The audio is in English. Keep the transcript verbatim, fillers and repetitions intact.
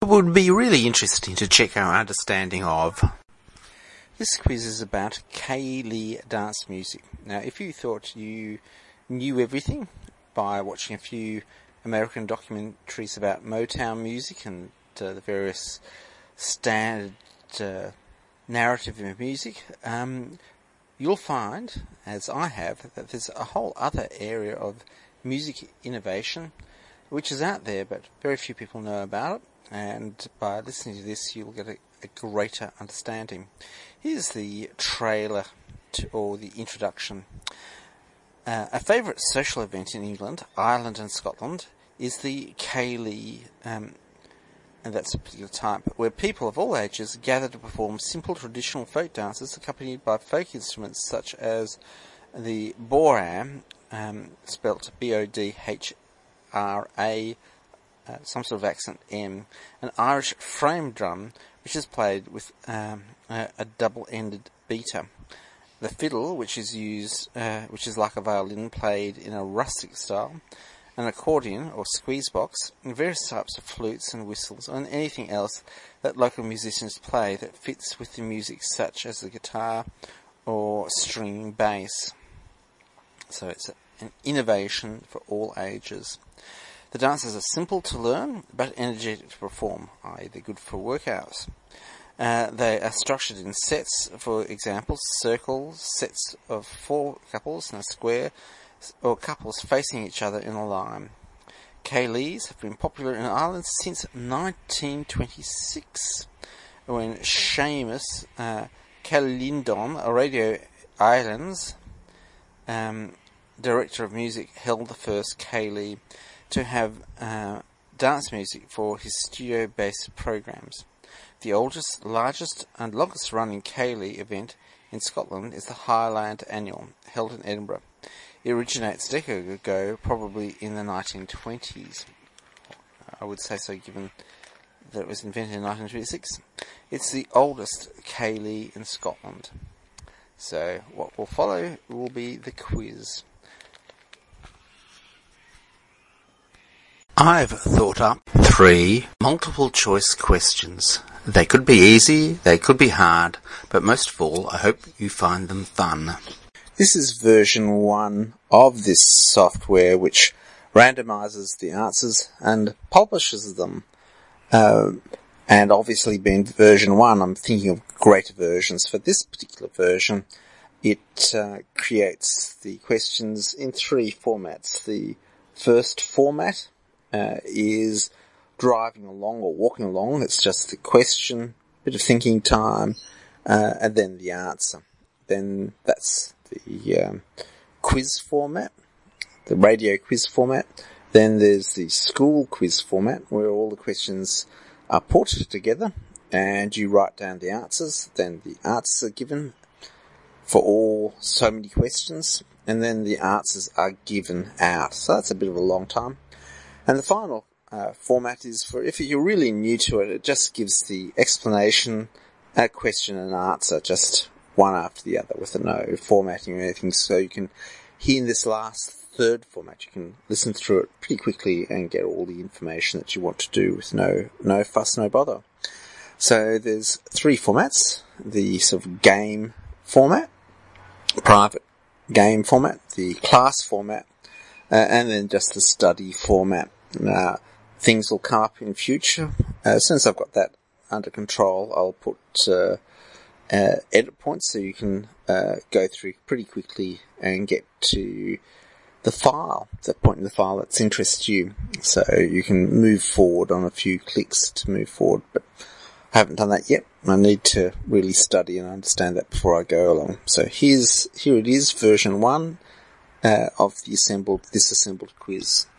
It would be really interesting to check our understanding of. This quiz is about Ceilidh dance music. Now, if you thought you knew everything by watching a few American documentaries about Motown music and uh, the various standard uh, narrative of music, um, you'll find, as I have, that there's a whole other area of music innovation which is out there, but very few people know about it. And by listening to this, you'll get a, a greater understanding. Here's the trailer to, or the introduction. Uh, a favourite social event in England, Ireland and Scotland is the Ceilidh, um, and that's a particular type, where people of all ages gather to perform simple traditional folk dances accompanied by folk instruments such as the bodhrán, um, spelt B O D H R A, uh, some sort of accent M, an Irish frame drum which is played with um, a, a double-ended beater. The fiddle, which is used, uh, which is like a violin played in a rustic style, an accordion or squeeze box, and various types of flutes and whistles, and anything else that local musicians play that fits with the music, such as the guitar or string bass. So it's an innovation for all ages. The dances are simple to learn, but energetic to perform, that is they're good for workouts. Uh, they are structured in sets, for example, circles, sets of four couples in a square, or couples facing each other in a line. Ceilidhs have been popular in Ireland since nineteen twenty-six, when Seamus uh, Ceilidh, a Radio Islands um, director of music, held the first Ceilidh to have uh, dance music for his studio-based programs. The oldest, largest and longest running Ceilidh event in Scotland is the Highland Annual, held in Edinburgh. It originates a decade ago, probably in the nineteen twenties. I would say so, given that it was invented in nineteen twenty-six. It's the oldest Ceilidh in Scotland. So what will follow will be the quiz. I've thought up three multiple choice questions. They could be easy, they could be hard, but most of all, I hope you find them fun. This is version one of this software, which randomizes the answers and publishes them. Uh, and obviously being version one, I'm thinking of greater versions. For this particular version, it uh, creates the questions in three formats. The first format uh, is driving along or walking along. It's just the question, bit of thinking time, uh, and then the answer. Then that's the um, quiz format, the radio quiz format. Then there's the school quiz format, where all the questions are put together and you write down the answers. Then the answers are given for all so many questions, and then the answers are given out. So that's a bit of a long time. And the final uh, format is for, if you're really new to it, it just gives the explanation, a question and answer, just one after the other, with no formatting or anything. So you can, here in this last third format, you can listen through it pretty quickly and get all the information that you want to do with no no fuss, no bother. So there's three formats: the sort of game format, private game format, the class format, uh, and then just the study format. Now, things will come up in future. Uh, as soon as I've got that under control, I'll put uh, uh, edit points so you can uh, go through pretty quickly and get to the file, the point in the file that interests you. So you can move forward on a few clicks to move forward, but I haven't done that yet. I need to really study and understand that before I go along. So here's, here it is, version one uh, of the assembled, this assembled quiz.